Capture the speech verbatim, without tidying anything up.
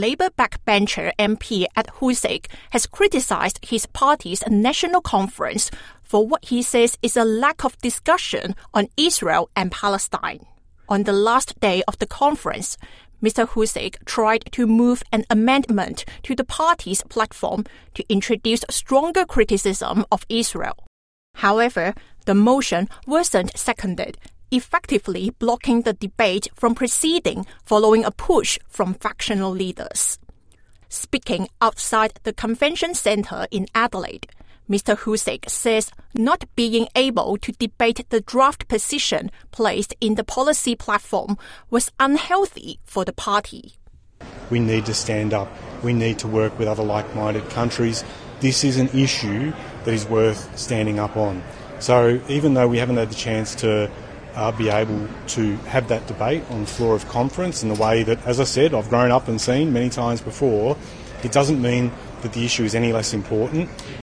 Labour backbencher M P Ed Husic has criticised his party's national conference for what he says is a lack of discussion on Israel and Palestine. On the last day of the conference, Mister Husic tried to move an amendment to the party's platform to introduce stronger criticism of Israel. However, the motion wasn't seconded, effectively blocking the debate from proceeding following a push from factional leaders. Speaking outside the convention centre in Adelaide, Mister Husic says not being able to debate the draft position placed in the policy platform was unhealthy for the party. We need to stand up. We need to work with other like-minded countries. This is an issue that is worth standing up on. So even though we haven't had the chance to uh, be able to have that debate on the floor of conference in the way that, as I said, I've grown up and seen many times before, it doesn't mean that the issue is any less important.